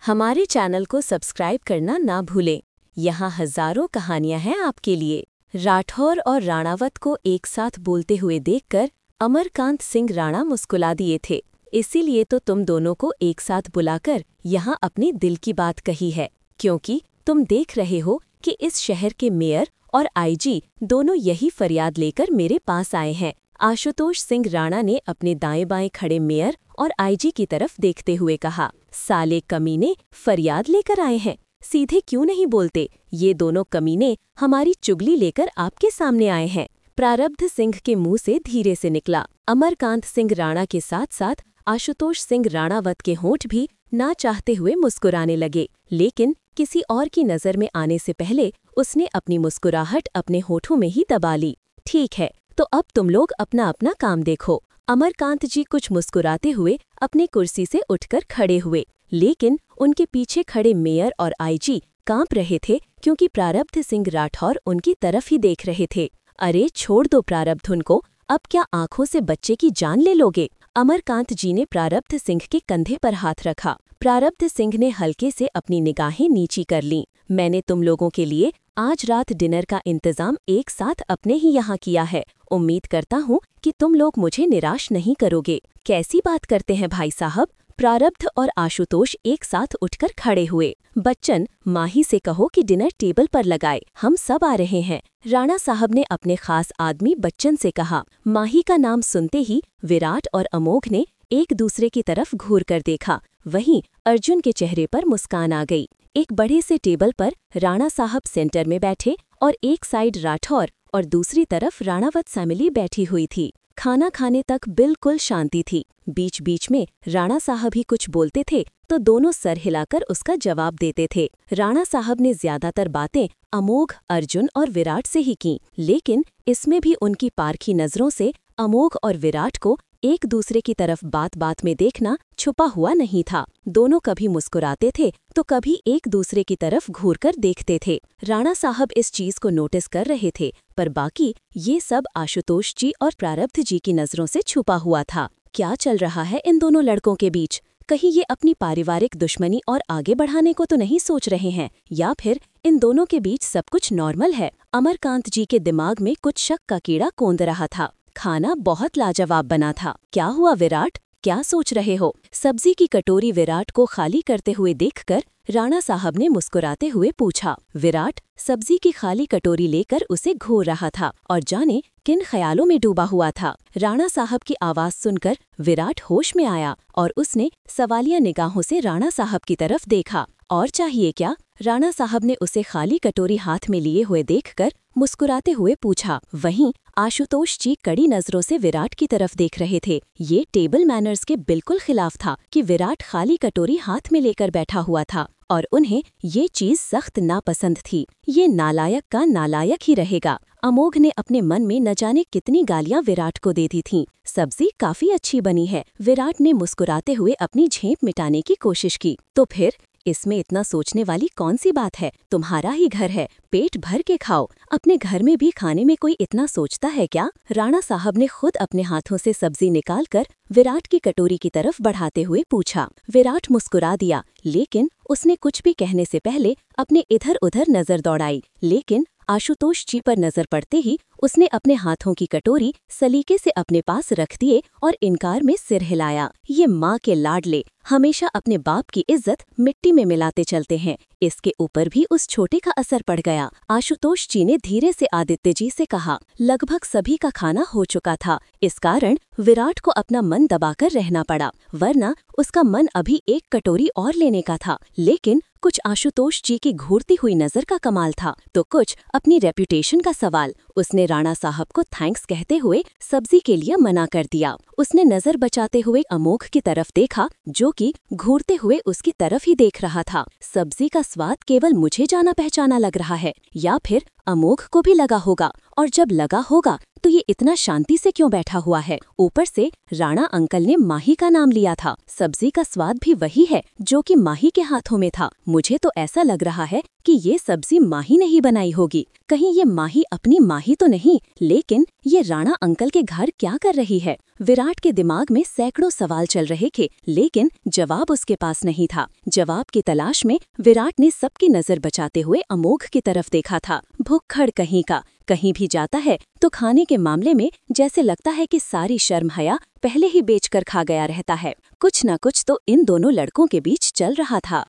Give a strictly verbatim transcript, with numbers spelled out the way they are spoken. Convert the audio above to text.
हमारे चैनल को सब्सक्राइब करना ना भूलें। यहाँ हजारों कहानियाँ हैं आपके लिए। राठौर और राणावत को एक साथ बोलते हुए देखकर अमरकांत सिंह राणा मुस्कुरा दिए थे। इसीलिए तो तुम दोनों को एक साथ बुलाकर यहाँ अपने दिल की बात कही है, क्योंकि तुम देख रहे हो कि इस शहर के मेयर और आईजी दोनों यही फरियाद लेकर मेरे पास आए हैं। आशुतोष सिंह राणा ने अपने दाएं बाएं खड़े मेयर और आईजी की तरफ देखते हुए कहा, साले कमीने फरियाद लेकर आए हैं, सीधे क्यों नहीं बोलते? ये दोनों कमीने हमारी चुगली लेकर आपके सामने आए हैं। प्रारब्ध सिंह के मुंह से धीरे से निकला। अमरकांत सिंह राणा के साथ साथ आशुतोष सिंह राणावत के होंठ भी ना चाहते हुए मुस्कुराने लगे, लेकिन किसी और की नज़र में आने से पहले उसने अपनी मुस्कुराहट अपने होठों में ही दबा ली। ठीक है, तो अब तुम लोग अपना अपना काम देखो। अमरकांत जी कुछ मुस्कुराते हुए अपनी कुर्सी से उठकर खड़े हुए, लेकिन उनके पीछे खड़े मेयर और आईजी कांप रहे थे, क्योंकि प्रारब्ध सिंह राठौर उनकी तरफ ही देख रहे थे। अरे छोड़ दो प्रारब्ध उनको, अब क्या आंखों से बच्चे की जान ले लोगे? अमरकांत जी ने प्रारब्ध सिंह के कंधे पर हाथ रखा। प्रारब्ध सिंह ने हल्के से अपनी निगाहें नीची कर लीं। मैंने तुम लोगों के लिए आज रात डिनर का इंतजाम एक साथ अपने ही यहाँ किया है। उम्मीद करता हूँ कि तुम लोग मुझे निराश नहीं करोगे। कैसी बात करते हैं भाई साहब? प्रारब्ध और आशुतोष एक साथ उठकर खड़े हुए। बच्चन, माही से कहो कि डिनर टेबल पर लगाए, हम सब आ रहे हैं। राणा साहब ने अपने खास आदमी बच्चन से कहा। माही का नाम सुनते ही विराट और अमोघ ने एक दूसरे की तरफ घूर कर देखा। वहीं अर्जुन के चेहरे पर मुस्कान आ गई। एक बड़े से टेबल पर राणा साहब सेंटर में बैठे और एक साइड राठौर और दूसरी तरफ राणावत फैमिली बैठी हुई थी। खाना खाने तक बिल्कुल शांति थी। बीच बीच में राणा साहब ही कुछ बोलते थे तो दोनों सर हिलाकर उसका जवाब देते थे। राणा साहब ने ज्यादातर बातें अमोघ, अर्जुन और विराट से ही की, लेकिन इसमें भी उनकी पारखी नजरों से अमोघ और विराट को एक दूसरे की तरफ बात बात में देखना छुपा हुआ नहीं था। दोनों कभी मुस्कुराते थे तो कभी एक दूसरे की तरफ घूरकर देखते थे। राणा साहब इस चीज को नोटिस कर रहे थे, पर बाकी ये सब आशुतोष जी और प्रारब्ध जी की नजरों से छुपा हुआ था। क्या चल रहा है इन दोनों लड़कों के बीच? कहीं ये अपनी पारिवारिक दुश्मनी और आगे बढ़ाने को तो नहीं सोच रहे हैं, या फिर इन दोनों के बीच सब कुछ नॉर्मल है? अमरकांत जी के दिमाग में कुछ शक का कीड़ा कौंध रहा था। खाना बहुत लाजवाब बना था। क्या हुआ विराट, क्या सोच रहे हो? सब्जी की कटोरी विराट को खाली करते हुए देखकर राणा साहब ने मुस्कुराते हुए पूछा। विराट सब्जी की खाली कटोरी लेकर उसे घोर रहा था और जाने किन ख्यालों में डूबा हुआ था। राणा साहब की आवाज सुनकर विराट होश में आया और उसने सवालिया निगाहों से राणा साहब की तरफ देखा। और चाहिए क्या? राणा साहब ने उसे खाली कटोरी हाथ में लिए हुए देखकर मुस्कुराते हुए पूछा। वहीं आशुतोष जी कड़ी नजरों से विराट की तरफ देख रहे थे। ये टेबल मैनर्स के बिल्कुल खिलाफ था कि विराट खाली कटोरी हाथ में लेकर बैठा हुआ था, और उन्हें ये चीज सख्त नापसंद थी। ये नालायक का नालायक ही रहेगा। अमोघ ने अपने मन में न जाने कितनी गालियां विराट को दे दी थीं। सब्जी काफी अच्छी बनी है। विराट ने मुस्कुराते हुए अपनी झेप मिटाने की कोशिश की। तो फिर इसमें इतना सोचने वाली कौन सी बात है? तुम्हारा ही घर है, पेट भर के खाओ। अपने घर में भी खाने में कोई इतना सोचता है क्या? राणा साहब ने खुद अपने हाथों से सब्जी निकालकर विराट की कटोरी की तरफ बढ़ाते हुए पूछा। विराट मुस्कुरा दिया, लेकिन उसने कुछ भी कहने से पहले अपने इधर उधर नजर दौड़ाई। लेकिन आशुतोष जी पर नजर पड़ते ही उसने अपने हाथों की कटोरी सलीके से अपने पास रख दिए और इनकार में सिर हिलाया। ये माँ के लाडले हमेशा अपने बाप की इज्जत मिट्टी में मिलाते चलते हैं। इसके ऊपर भी उस छोटे का असर पड़ गया। आशुतोष जी ने धीरे से आदित्य जी से कहा। लगभग सभी का खाना हो चुका था, इस कारण विराट को अपना मन दबाकर रहना पड़ा, वरना उसका मन अभी एक कटोरी और लेने का था। लेकिन कुछ आशुतोष जी की घूरती हुई नजर का कमाल था, तो कुछ अपनी रेपुटेशन का सवाल। उसने राणा साहब को थैंक्स कहते हुए सब्जी के लिए मना कर दिया। उसने नजर बचाते हुए अमोघ की तरफ देखा, जो कि घूरते हुए उसकी तरफ ही देख रहा था। सब्जी का स्वाद केवल मुझे जाना पहचाना लग रहा है, या फिर अमोघ को भी लगा होगा, और जब लगा होगा तो ये इतना शांति से क्यों बैठा हुआ है? ऊपर से राणा अंकल ने माही का नाम लिया था। सब्जी का स्वाद भी वही है जो कि माही के हाथों में था। मुझे तो ऐसा लग रहा है कि ये सब्जी माही ने ही बनाई होगी। कहीं ये माही अपनी माही तो नहीं, लेकिन ये राणा अंकल के घर क्या कर रही है? विराट के दिमाग में सैकड़ों सवाल चल रहे थे, लेकिन जवाब उसके पास नहीं था। जवाब की तलाश में विराट ने सबकी नजर बचाते हुए अमोघ की तरफ देखा था। भुक्खड़ कहीं का, कहीं भी जाता है तो खाने के मामले में जैसे लगता है कि सारी शर्म हया पहले ही बेचकर खा गया रहता है। कुछ न कुछ तो इन दोनों लड़कों के बीच चल रहा था।